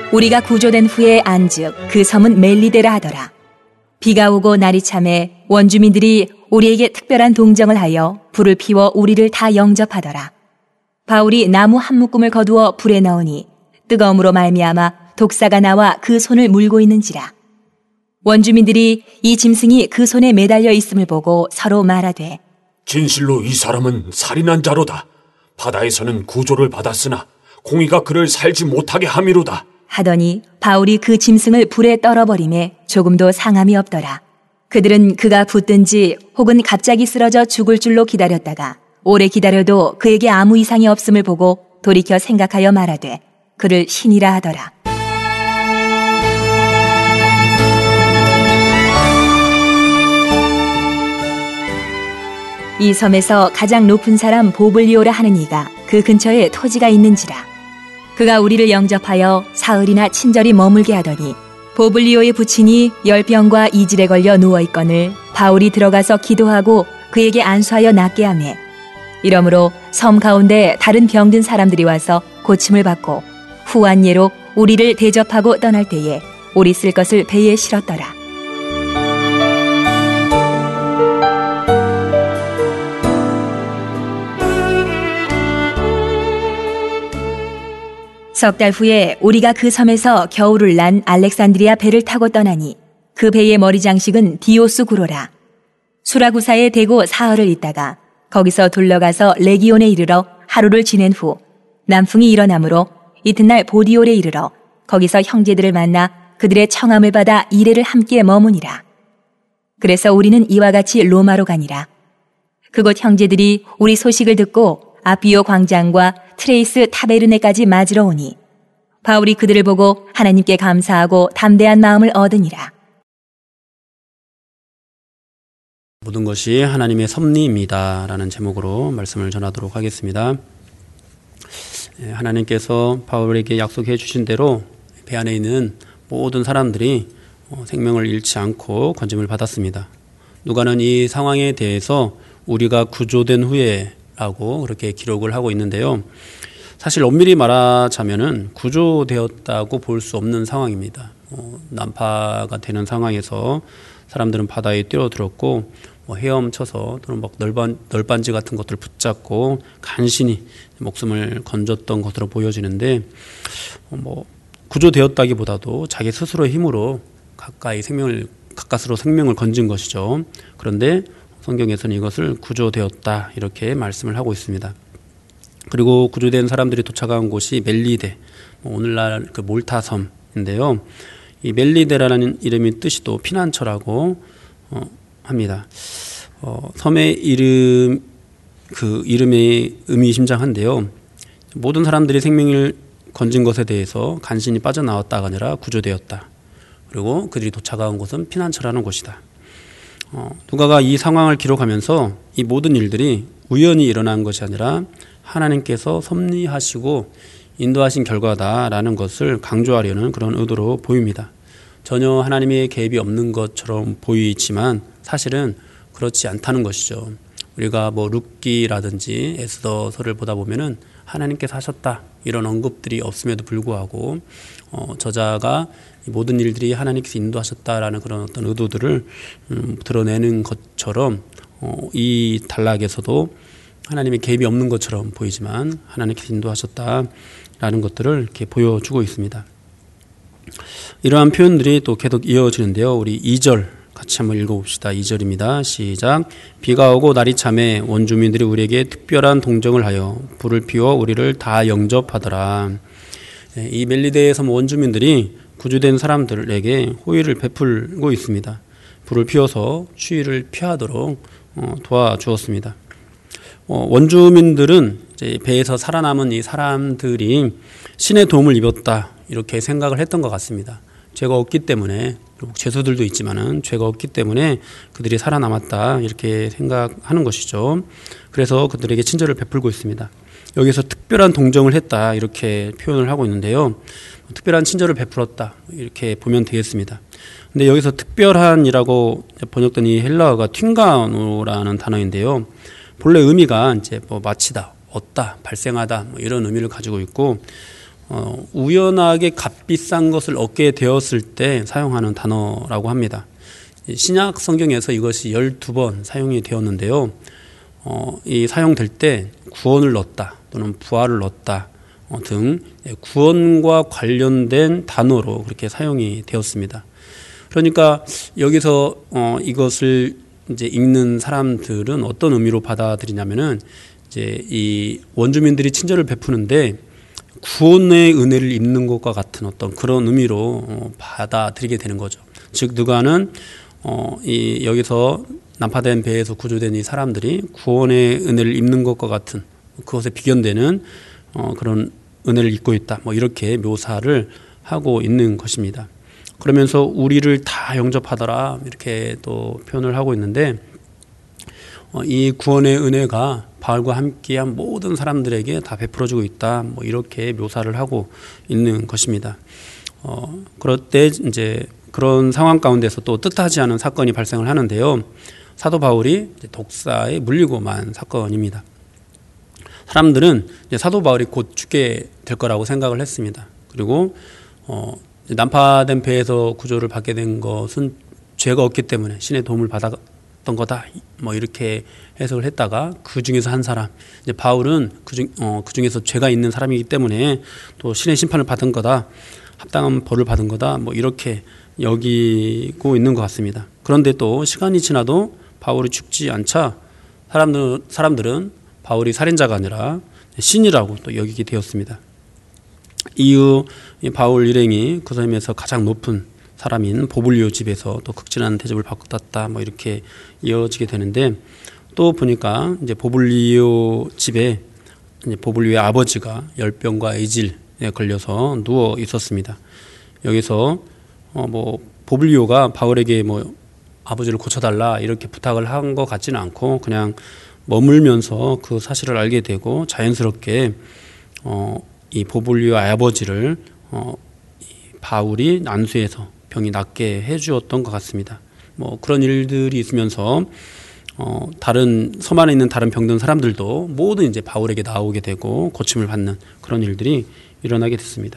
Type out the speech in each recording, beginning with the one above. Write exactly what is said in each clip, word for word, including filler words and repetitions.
우리가 구조된 후에 안즉 그 섬은 멜리데라 하더라. 비가 오고 날이 참해 원주민들이 우리에게 특별한 동정을 하여 불을 피워 우리를 다 영접하더라. 바울이 나무 한 묶음을 거두어 불에 넣으니 뜨거움으로 말미암아 독사가 나와 그 손을 물고 있는지라. 원주민들이 이 짐승이 그 손에 매달려 있음을 보고 서로 말하되 진실로 이 사람은 살인한 자로다. 바다에서는 구조를 받았으나 공의가 그를 살지 못하게 함이로다. 하더니 바울이 그 짐승을 불에 떨어버리매 조금도 상함이 없더라. 그들은 그가 붙든지 혹은 갑자기 쓰러져 죽을 줄로 기다렸다가 오래 기다려도 그에게 아무 이상이 없음을 보고 돌이켜 생각하여 말하되 그를 신이라 하더라. 이 섬에서 가장 높은 사람 보블리오라 하는 이가 그 근처에 토지가 있는지라. 그가 우리를 영접하여 사흘이나 친절히 머물게 하더니 보블리오의 부친이 열병과 이질에 걸려 누워있거늘 바울이 들어가서 기도하고 그에게 안수하여 낫게 하매 이러므로 섬 가운데 다른 병든 사람들이 와서 고침을 받고 후한 예로 우리를 대접하고 떠날 때에 우리 쓸 것을 배에 실었더라. 석 달 후에 우리가 그 섬에서 겨울을 난 알렉산드리아 배를 타고 떠나니 그 배의 머리 장식은 디오스 구로라. 수라구사에 대고 사흘을 있다가 거기서 둘러가서 레기온에 이르러 하루를 지낸 후 남풍이 일어나므로 이튿날 보디올에 이르러 거기서 형제들을 만나 그들의 청함을 받아 이레를 함께 머무니라. 그래서 우리는 이와 같이 로마로 가니라. 그곳 형제들이 우리 소식을 듣고 아비오 광장과 트레이스 타베르네까지 맞으러 오니 바울이 그들을 보고 하나님께 감사하고 담대한 마음을 얻으니라. 모든 것이 하나님의 섭리입니다 라는 제목으로 말씀을 전하도록 하겠습니다. 하나님께서 바울에게 약속해 주신 대로 배 안에 있는 모든 사람들이 생명을 잃지 않고 건짐을 받았습니다. 누가는 이 상황에 대해서 우리가 구조된 후에 라고 그렇게 기록을 하고 있는데요. 사실 엄밀히 말하자면은 구조되었다고 볼 수 없는 상황입니다. 어, 난파가 되는 상황에서 사람들은 바다에 뛰어들었고 뭐 헤엄쳐서 또는 막 널반, 널빤지 같은 것들을 붙잡고 간신히 목숨을 건졌던 것으로 보여지는데 어, 뭐 구조되었다기보다도 자기 스스로의 힘으로 가까이 생명을 가까스로 생명을 건진 것이죠. 그런데 성경에서는 이것을 구조되었다 이렇게 말씀을 하고 있습니다. 그리고 구조된 사람들이 도착한 곳이 멜리데, 오늘날 그 몰타섬인데요. 이 멜리데라는 이름의 뜻이 또 피난처라고 어, 합니다. 어, 섬의 이름 그 이름의 의미심장한데요. 모든 사람들이 생명을 건진 것에 대해서 간신히 빠져나왔다가 아니라 구조되었다. 그리고 그들이 도착한 곳은 피난처라는 곳이다. 어, 누가가 이 상황을 기록하면서 이 모든 일들이 우연히 일어난 것이 아니라 하나님께서 섭리하시고 인도하신 결과다라는 것을 강조하려는 그런 의도로 보입니다. 전혀 하나님의 개입이 없는 것처럼 보이지만 사실은 그렇지 않다는 것이죠. 우리가 뭐 룻기라든지 에스더서를 보다 보면은 하나님께서 하셨다 이런 언급들이 없음에도 불구하고 어, 저자가 이 모든 일들이 하나님께서 인도하셨다라는 그런 어떤 의도들을 음, 드러내는 것처럼 어, 이 단락에서도 하나님의 개입이 없는 것처럼 보이지만 하나님께서 인도하셨다라는 것들을 이렇게 보여주고 있습니다. 이러한 표현들이 또 계속 이어지는데요. 우리 이 절 같이 한번 읽어봅시다. 이 절입니다. 시작. 비가 오고 날이 참해 원주민들이 우리에게 특별한 동정을 하여 불을 피워 우리를 다 영접하더라. 이 멜리데의 섬 원주민들이 구조된 사람들에게 호의를 베풀고 있습니다. 불을 피워서 추위를 피하도록 도와주었습니다. 원주민들은 이제 배에서 살아남은 이 사람들이 신의 도움을 입었다 이렇게 생각을 했던 것 같습니다. 죄가 없기 때문에, 죄수들도 있지만은 죄가 없기 때문에 그들이 살아남았다 이렇게 생각하는 것이죠. 그래서 그들에게 친절을 베풀고 있습니다. 여기서 특별한 동정을 했다 이렇게 표현을 하고 있는데요. 특별한 친절을 베풀었다 이렇게 보면 되겠습니다. 근데 여기서 특별한이라고 번역된 이 헬라어가 튕가노라는 단어인데요. 본래 의미가 이제 뭐 마치다, 얻다, 발생하다 뭐 이런 의미를 가지고 있고 어, 우연하게 값비싼 것을 얻게 되었을 때 사용하는 단어라고 합니다. 신약 성경에서 이것이 열두 번 사용이 되었는데요. 어, 이 사용될 때 구원을 얻다 또는 부활을 얻다 어, 등 구원과 관련된 단어로 그렇게 사용이 되었습니다. 그러니까 여기서 어, 이것을 이제 읽는 사람들은 어떤 의미로 받아들이냐면은 이제 이 원주민들이 친절을 베푸는데 구원의 은혜를 입는 것과 같은 어떤 그런 의미로 어, 받아들이게 되는 거죠. 즉 누가는 어, 이 여기서 난파된 배에서 구조된 이 사람들이 구원의 은혜를 입는 것과 같은 그것에 비견되는 어, 그런 은혜를 입고 있다. 뭐 이렇게 묘사를 하고 있는 것입니다. 그러면서 우리를 다 영접하더라 이렇게 또 표현을 하고 있는데 어, 이 구원의 은혜가 바울과 함께한 모든 사람들에게 다 베풀어지고 있다. 뭐 이렇게 묘사를 하고 있는 것입니다. 어, 그럴 때 이제 그런 상황 가운데서 또 뜻하지 않은 사건이 발생을 하는데요. 사도 바울이 독사에 물리고 만 사건입니다. 사람들은 이제 사도 바울이 곧 죽게 될 거라고 생각을 했습니다. 그리고 어, 난파된 배에서 구조를 받게 된 것은 죄가 없기 때문에 신의 도움을 받았던 거다. 뭐 이렇게 해석을 했다가 그 중에서 한 사람, 이제 바울은 그 중, 어, 그 중에서 죄가 있는 사람이기 때문에 또 신의 심판을 받은 거다. 합당한 벌을 받은 거다. 뭐 이렇게 여기고 있는 것 같습니다. 그런데 또 시간이 지나도 바울이 죽지 않자 사람들, 사람들은 바울이 살인자가 아니라 신이라고 또 여기게 되었습니다. 이후 바울 일행이 그 섬에서 가장 높은 사람인 보블리오 집에서 또 극진한 대접을 받았다. 뭐 이렇게 이어지게 되는데 또 보니까 이제 보블리오 집에 이제 보블리오의 아버지가 열병과 에이질에 걸려서 누워 있었습니다. 여기서 어 뭐 보블리오가 바울에게 뭐 아버지를 고쳐달라 이렇게 부탁을 한 것 같지는 않고 그냥 머물면서 그 사실을 알게 되고 자연스럽게 어 이 보블리오 아버지를 어 이 바울이 안수해서 병이 낫게 해주었던 것 같습니다. 뭐 그런 일들이 있으면서 어 다른 섬 안에 있는 다른 병든 사람들도 모두 이제 바울에게 나오게 되고 고침을 받는 그런 일들이 일어나게 됐습니다.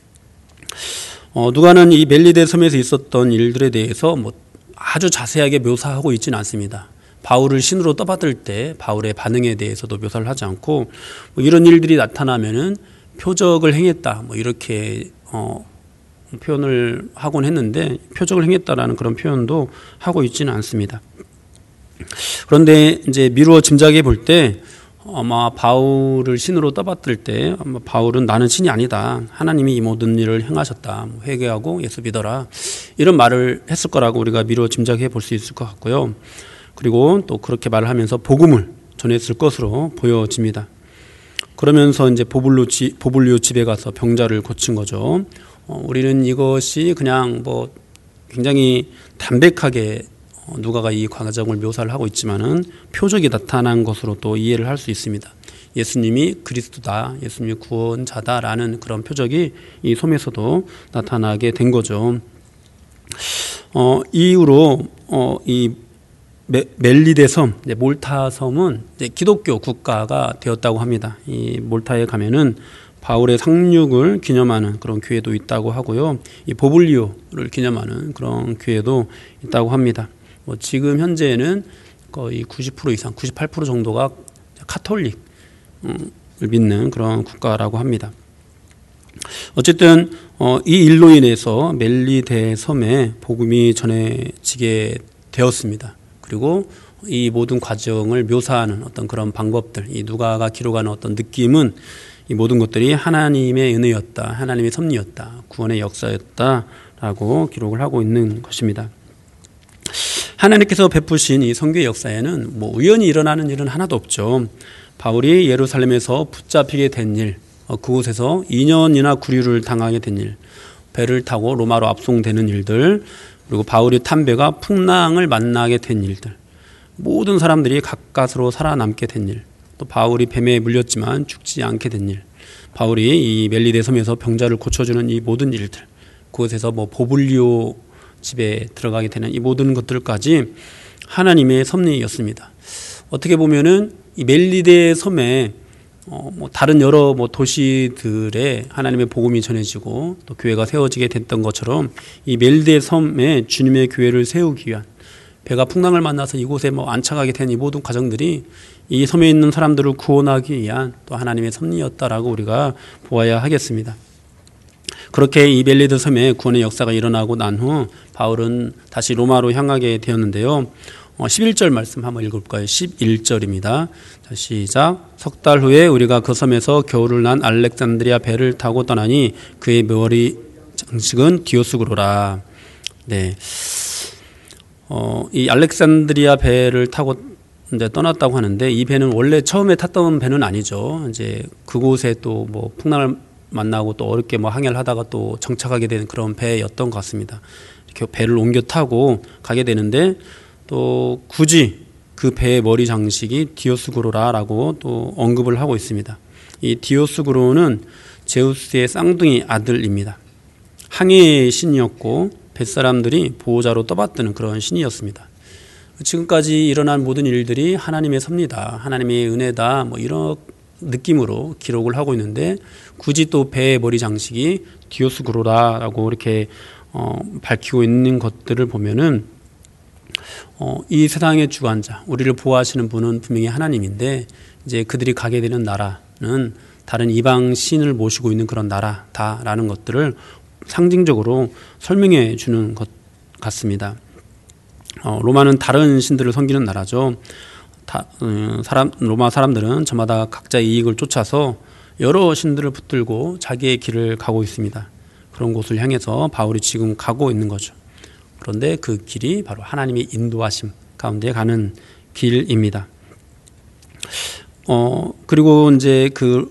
어, 누가는 이 멜리데 섬에서 있었던 일들에 대해서 뭐 아주 자세하게 묘사하고 있지는 않습니다. 바울을 신으로 떠받들 때 바울의 반응에 대해서도 묘사를 하지 않고 뭐 이런 일들이 나타나면은 표적을 행했다 뭐 이렇게 어, 표현을 하곤 했는데 표적을 행했다라는 그런 표현도 하고 있지는 않습니다. 그런데 이제 미루어 짐작해 볼 때 아마 바울을 신으로 떠받들 때 아마 바울은 나는 신이 아니다. 하나님이 이 모든 일을 행하셨다. 회개하고 예수 믿어라. 이런 말을 했을 거라고 우리가 미루어 짐작해 볼 수 있을 것 같고요. 그리고 또 그렇게 말을 하면서 복음을 전했을 것으로 보여집니다. 그러면서 이제 보블로 지, 보블리오 집에 가서 병자를 고친 거죠. 어, 우리는 이것이 그냥 뭐 굉장히 담백하게 누가가 이 과정을 묘사를 하고 있지만은 표적이 나타난 것으로 또 이해를 할 수 있습니다. 예수님이 그리스도다, 예수님이 구원자다라는 그런 표적이 이 섬에서도 나타나게 된 거죠. 어, 이후로 어, 이 멜리데 섬, 몰타 섬은 이제 기독교 국가가 되었다고 합니다. 이 몰타에 가면은 바울의 상륙을 기념하는 그런 교회도 있다고 하고요. 이 보블리오를 기념하는 그런 교회도 있다고 합니다. 뭐 지금 현재는 거의 구십 퍼센트 이상, 구십팔 퍼센트 정도가 카톨릭을 믿는 그런 국가라고 합니다. 어쨌든 어, 이 일로 인해서 멜리데 섬에 복음이 전해지게 되었습니다. 그리고 이 모든 과정을 묘사하는 어떤 그런 방법들, 이 누가가 기록하는 어떤 느낌은 이 모든 것들이 하나님의 은혜였다, 하나님의 섭리였다, 구원의 역사였다라고 기록을 하고 있는 것입니다. 하나님께서 베푸신 이 선교의 역사에는 뭐 우연히 일어나는 일은 하나도 없죠. 바울이 예루살렘에서 붙잡히게 된 일, 그곳에서 이 년이나 구류를 당하게 된 일, 배를 타고 로마로 압송되는 일들, 그리고 바울이 탄 배가 풍랑을 만나게 된 일들, 모든 사람들이 가까스로 살아남게 된 일, 또 바울이 뱀에 물렸지만 죽지 않게 된 일, 바울이 이 멜리데 섬에서 병자를 고쳐주는 이 모든 일들, 그곳에서 뭐 보블리오 집에 들어가게 되는 이 모든 것들까지 하나님의 섭리였습니다. 어떻게 보면은 이 멜리데 섬에 어, 뭐 다른 여러 뭐 도시들에 하나님의 복음이 전해지고 또 교회가 세워지게 됐던 것처럼 이 멜리데 섬에 주님의 교회를 세우기 위한, 배가 풍랑을 만나서 이곳에 뭐 안착하게 된 이 모든 과정들이 이 섬에 있는 사람들을 구원하기 위한 또 하나님의 섭리였다라고 우리가 보아야 하겠습니다. 그렇게 이 멜리데 섬에 구원의 역사가 일어나고 난 후 바울은 다시 로마로 향하게 되었는데요. 어, 십일 절 말씀 한번 읽어볼까요? 십일 절입니다. 자, 시작. 석 달 후에 우리가 그 섬에서 겨울을 난 알렉산드리아 배를 타고 떠나니 그의 머리 장식은 디오스구로라. 네. 어, 이 알렉산드리아 배를 타고 이제 떠났다고 하는데, 이 배는 원래 처음에 탔던 배는 아니죠. 이제 그곳에 또 뭐 풍랑을 만나고 또 어렵게 뭐 항해를 하다가 또 정착하게 되는 그런 배였던 것 같습니다. 이렇게 배를 옮겨 타고 가게 되는데, 또 굳이 그 배의 머리 장식이 디오스구로라라고 또 언급을 하고 있습니다. 이 디오스구로는 제우스의 쌍둥이 아들입니다. 항해의 신이었고 뱃사람들이 보호자로 떠받드는 그런 신이었습니다. 지금까지 일어난 모든 일들이 하나님의 섭리다, 하나님의 은혜다, 뭐 이런 느낌으로 기록을 하고 있는데, 굳이 또 배의 머리 장식이 디오스구로라라고 이렇게 어, 밝히고 있는 것들을 보면은 어, 이 세상의 주관자, 우리를 보호하시는 분은 분명히 하나님인데, 이제 그들이 가게 되는 나라는 다른 이방 신을 모시고 있는 그런 나라다라는 것들을 상징적으로 설명해 주는 것 같습니다. 어, 로마는 다른 신들을 섬기는 나라죠. 다, 음, 사람, 로마 사람들은 저마다 각자의 이익을 쫓아서 여러 신들을 붙들고 자기의 길을 가고 있습니다. 그런 곳을 향해서 바울이 지금 가고 있는 거죠. 그런데 그 길이 바로 하나님의 인도하심 가운데 가는 길입니다. 어, 그리고 이제 그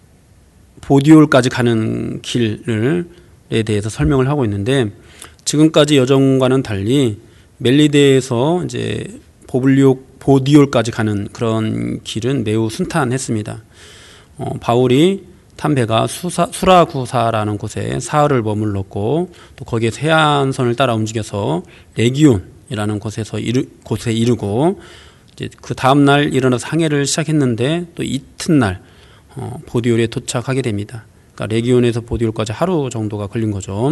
보디올까지 가는 길에 대해서 설명을 하고 있는데, 지금까지 여정과는 달리 멜리데에서 이제 보블리오, 보디올까지 가는 그런 길은 매우 순탄했습니다. 어, 바울이 탄 배가 수사, 수라구사라는 곳에 사흘을 머물렀고, 또 거기에서 해안선을 따라 움직여서 레기온이라는 곳에서 이르, 곳에 이르고, 이제 그 다음 날 일어나서 항해를 시작했는데 또 이튿날 어, 보디올에 도착하게 됩니다. 그러니까 레기온에서 보디올까지 하루 정도가 걸린 거죠.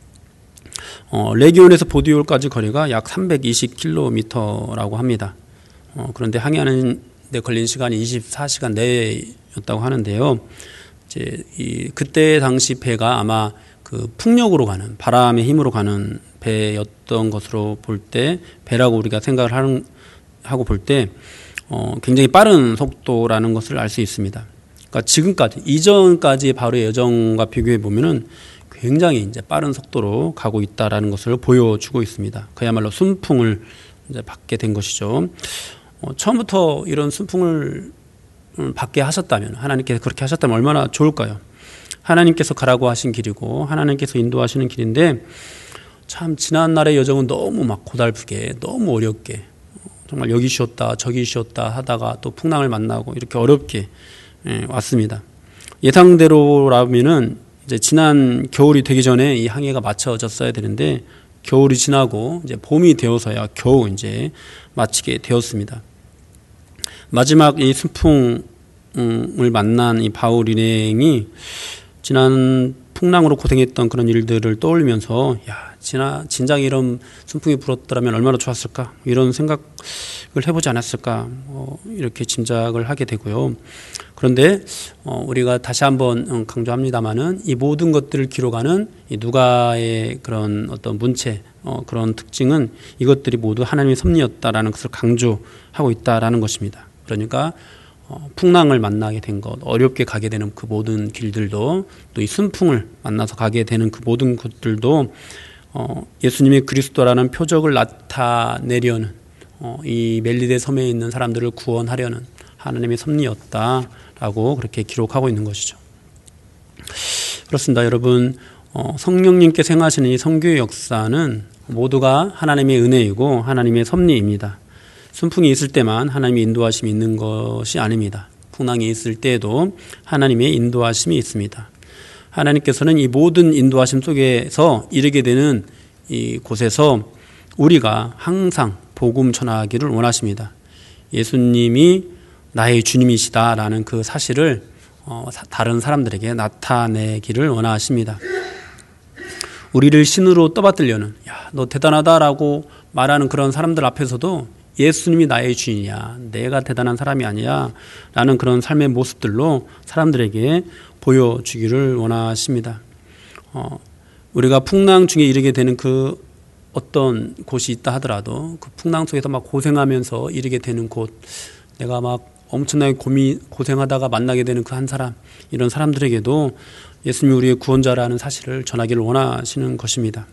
어, 레기온에서 보디올까지 거리가 약 삼백이십 킬로미터라고 합니다. 어, 그런데 항해하는 데 걸린 시간이 이십사 시간 내였다고 하는데요. 이제 이 그때 당시 배가 아마 그 풍력으로 가는, 바람의 힘으로 가는 배였던 것으로 볼 때, 배라고 우리가 생각을 하는, 하고 볼 때 어, 굉장히 빠른 속도라는 것을 알 수 있습니다. 그러니까 지금까지, 이전까지 바울의 여정과 비교해 보면은 굉장히 이제 빠른 속도로 가고 있다라는 것을 보여주고 있습니다. 그야말로 순풍을 이제 받게 된 것이죠. 어, 처음부터 이런 순풍을 받게 하셨다면, 하나님께서 그렇게 하셨다면 얼마나 좋을까요? 하나님께서 가라고 하신 길이고 하나님께서 인도하시는 길인데, 참 지난날의 여정은 너무 막 고달프게, 너무 어렵게, 정말 여기 쉬었다 저기 쉬었다 하다가 또 풍랑을 만나고 이렇게 어렵게 예, 왔습니다. 예상대로라면은 이제 지난 겨울이 되기 전에 이 항해가 마쳐졌어야 되는데, 겨울이 지나고 이제 봄이 되어서야 겨우 이제 마치게 되었습니다. 마지막 이 순풍을 만난 이 바울 일행이 지난 풍랑으로 고생했던 그런 일들을 떠올리면서, 야, 지나 진작 이런 순풍이 불었더라면 얼마나 좋았을까, 이런 생각을 해보지 않았을까, 뭐 이렇게 짐작을 하게 되고요. 그런데 어, 우리가 다시 한번 강조합니다마는, 이 모든 것들을 기록하는 이 누가의 그런 어떤 문체, 어, 그런 특징은 이것들이 모두 하나님의 섭리였다라는 것을 강조하고 있다라는 것입니다. 그러니까 어, 풍랑을 만나게 된 것, 어렵게 가게 되는 그 모든 길들도, 또 이 순풍을 만나서 가게 되는 그 모든 것들도 어, 예수님이 그리스도라는 표적을 나타내려는, 어, 이 멜리데 섬에 있는 사람들을 구원하려는 하나님의 섭리였다라고 그렇게 기록하고 있는 것이죠. 그렇습니다. 여러분, 어, 성령님께서 행하시는 이 선교의 역사는 모두가 하나님의 은혜이고 하나님의 섭리입니다. 순풍이 있을 때만 하나님의 인도하심이 있는 것이 아닙니다. 풍랑이 있을 때에도 하나님의 인도하심이 있습니다. 하나님께서는 이 모든 인도하심 속에서 이르게 되는 이 곳에서 우리가 항상 복음 전하기를 원하십니다. 예수님이 나의 주님이시다라는 그 사실을 어, 다른 사람들에게 나타내기를 원하십니다. 우리를 신으로 떠받들려는, 야, 너 대단하다라고 말하는 그런 사람들 앞에서도 예수님이 나의 주인이야, 내가 대단한 사람이 아니야 라는 그런 삶의 모습들로 사람들에게 보여주기를 원하십니다. 어, 우리가 풍랑 중에 이르게 되는 그 어떤 곳이 있다 하더라도 그 풍랑 속에서 막 고생하면서 이르게 되는 곳, 내가 막 엄청나게 고민, 고생하다가 만나게 되는 그 한 사람, 이런 사람들에게도 예수님이 우리의 구원자라는 사실을 전하기를 원하시는 것입니다.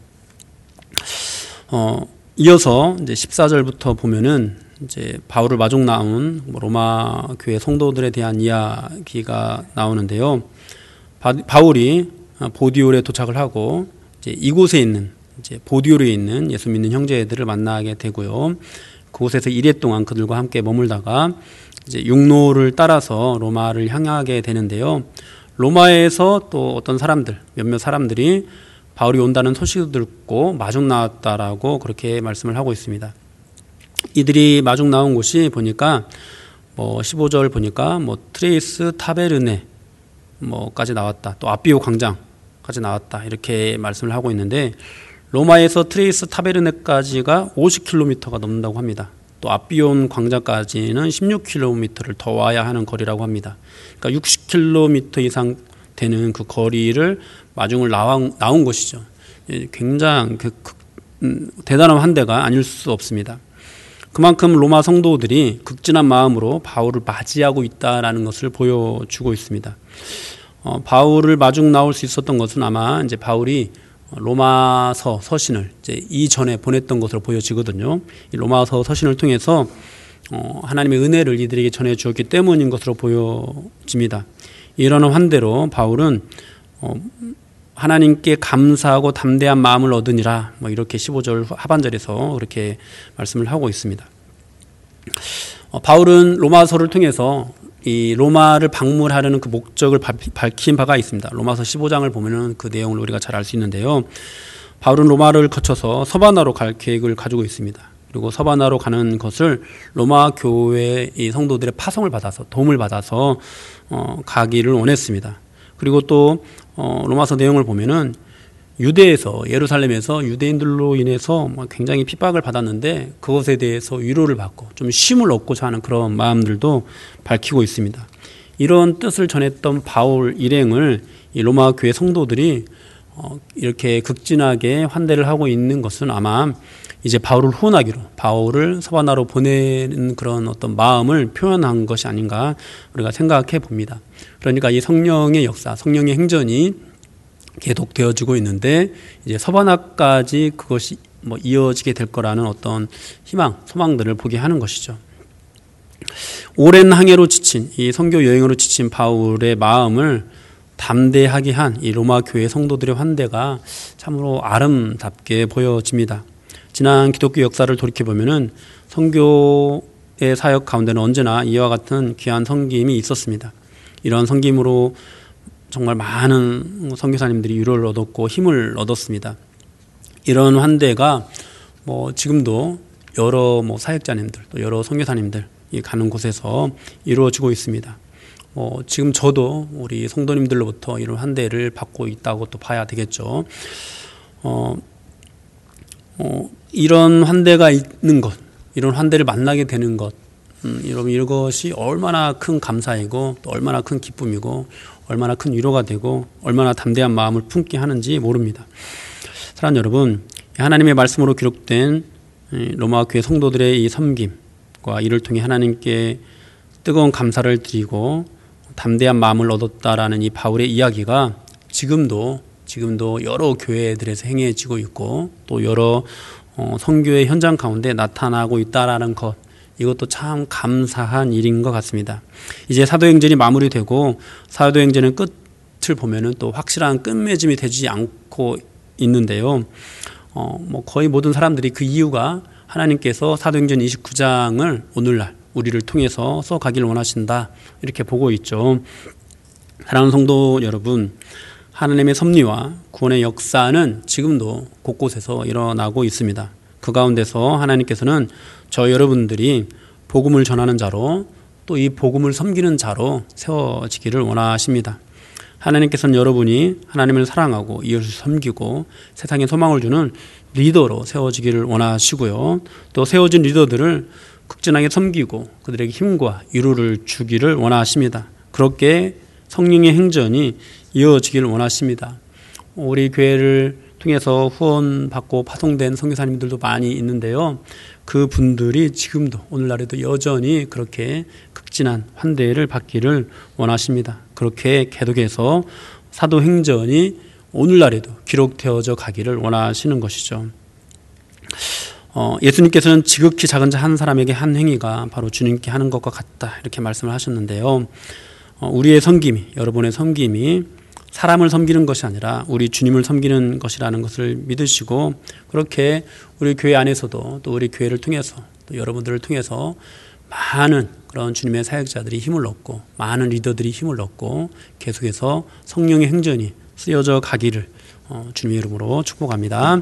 어, 이어서 이제 십사 절부터 보면은 이제 바울을 마중 나온 로마 교회 성도들에 대한 이야기가 나오는데요. 바, 바울이 보디올에 도착을 하고 이제 이곳에 있는 이제 보디올에 있는 예수 믿는 형제들을 만나게 되고요. 그곳에서 일 회 동안 그들과 함께 머물다가 이제 육로를 따라서 로마를 향하게 되는데요. 로마에서 또 어떤 사람들, 몇몇 사람들이 바울이 온다는 소식을 듣고 마중 나왔다라고 그렇게 말씀을 하고 있습니다. 이들이 마중 나온 곳이 보니까 뭐 십오 절 보니까 뭐 트레이스 타베르네 뭐까지 나왔다. 또 아비오 광장까지 나왔다. 이렇게 말씀을 하고 있는데, 로마에서 트레이스 타베르네까지가 오십 킬로미터가 넘는다고 합니다. 또 아비온 광장까지는 십육 킬로미터를 더 와야 하는 거리라고 합니다. 그러니까 육십 킬로미터 이상 되는 그 거리를 마중을 나온, 나온 것이죠. 굉장히 그, 그, 음, 대단한 환대가 아닐 수 없습니다. 그만큼 로마 성도들이 극진한 마음으로 바울을 맞이하고 있다라는 것을 보여주고 있습니다. 어, 바울을 마중 나올 수 있었던 것은 아마 이제 바울이 로마서 서신을 이제 이전에 보냈던 것으로 보여지거든요. 이 로마서 서신을 통해서 어, 하나님의 은혜를 이들에게 전해 주었기 때문인 것으로 보여집니다. 이런 환대로 바울은 어, 하나님께 감사하고 담대한 마음을 얻으니라, 뭐 이렇게 십오 절 하반절에서 그렇게 말씀을 하고 있습니다. 어, 바울은 로마서를 통해서 이 로마를 방문하려는 그 목적을 밝힌 바가 있습니다. 로마서 십오 장을 보면은 그 내용을 우리가 잘 알 수 있는데요. 바울은 로마를 거쳐서 서바나로 갈 계획을 가지고 있습니다. 그리고 서바나로 가는 것을 로마 교회의 성도들의 파송을 받아서, 도움을 받아서 어, 가기를 원했습니다. 그리고 또 어, 로마서 내용을 보면은 유대에서, 예루살렘에서 유대인들로 인해서 굉장히 핍박을 받았는데 그것에 대해서 위로를 받고 좀 쉼을 얻고자 하는 그런 마음들도 밝히고 있습니다. 이런 뜻을 전했던 바울 일행을 이 로마 교회 성도들이 어, 이렇게 극진하게 환대를 하고 있는 것은 아마 이제 바울을 후원하기로, 바울을 서바나로 보내는 그런 어떤 마음을 표현한 것이 아닌가 우리가 생각해 봅니다. 그러니까 이 성령의 역사, 성령의 행전이 계속되어지고 있는데 이제 서바나까지 그것이 뭐 이어지게 될 거라는 어떤 희망, 소망들을 보게 하는 것이죠. 오랜 항해로 지친, 이 선교 여행으로 지친 바울의 마음을 담대하게 한 이 로마 교회 성도들의 환대가 참으로 아름답게 보여집니다. 지난 기독교 역사를 돌이켜보면은 선교의 사역 가운데는 언제나 이와 같은 귀한 섬김이 있었습니다. 이런 섬김으로 정말 많은 선교사님들이 위로를 얻었고 힘을 얻었습니다. 이런 환대가 뭐 지금도 여러 뭐 사역자님들, 또 여러 선교사님들이 가는 곳에서 이루어지고 있습니다. 뭐 지금 저도 우리 성도님들로부터 이런 환대를 받고 있다고 또 봐야 되겠죠. 어, 어, 이런 환대가 있는 것, 이런 환대를 만나게 되는 것, 음, 여러분 이것이 얼마나 큰 감사이고 또 얼마나 큰 기쁨이고 얼마나 큰 위로가 되고 얼마나 담대한 마음을 품게 하는지 모릅니다. 사랑하는 여러분, 하나님의 말씀으로 기록된 로마 교회 성도들의 이 섬김과 이를 통해 하나님께 뜨거운 감사를 드리고 담대한 마음을 얻었다라는 이 바울의 이야기가 지금도 지금도 여러 교회들에서 행해지고 있고 또 여러 어, 선교의 현장 가운데 나타나고 있다라는 것, 이것도 참 감사한 일인 것 같습니다. 이제 사도행전이 마무리되고 사도행전의 끝을 보면은 또 확실한 끝맺음이 되지 않고 있는데요. 어, 뭐 거의 모든 사람들이 그 이유가 하나님께서 사도행전 이십구 장을 오늘날 우리를 통해서 써가길 원하신다, 이렇게 보고 있죠. 사랑하는 성도 여러분, 하나님의 섭리와 구원의 역사는 지금도 곳곳에서 일어나고 있습니다. 그 가운데서 하나님께서는 저 여러분들이 복음을 전하는 자로 또 이 복음을 섬기는 자로 세워지기를 원하십니다. 하나님께서는 여러분이 하나님을 사랑하고 이웃을 섬기고 세상에 소망을 주는 리더로 세워지기를 원하시고요. 또 세워진 리더들을 극진하게 섬기고 그들에게 힘과 위로를 주기를 원하십니다. 그렇게 성령의 행전이 이어지기를 원하십니다. 우리 교회를 통해서 후원받고 파송된 선교사님들도 많이 있는데요. 그 분들이 지금도 오늘날에도 여전히 그렇게 극진한 환대를 받기를 원하십니다. 그렇게 계속해서 사도행전이 오늘날에도 기록되어져 가기를 원하시는 것이죠. 어, 예수님께서는 지극히 작은 자 한 사람에게 한 행위가 바로 주님께 하는 것과 같다 이렇게 말씀을 하셨는데요. 어, 우리의 섬김이, 여러분의 섬김이 사람을 섬기는 것이 아니라 우리 주님을 섬기는 것이라는 것을 믿으시고 그렇게 우리 교회 안에서도 또 우리 교회를 통해서 또 여러분들을 통해서 많은 그런 주님의 사역자들이 힘을 얻고 많은 리더들이 힘을 얻고 계속해서 성령의 행전이 쓰여져 가기를 주님의 이름으로 축복합니다.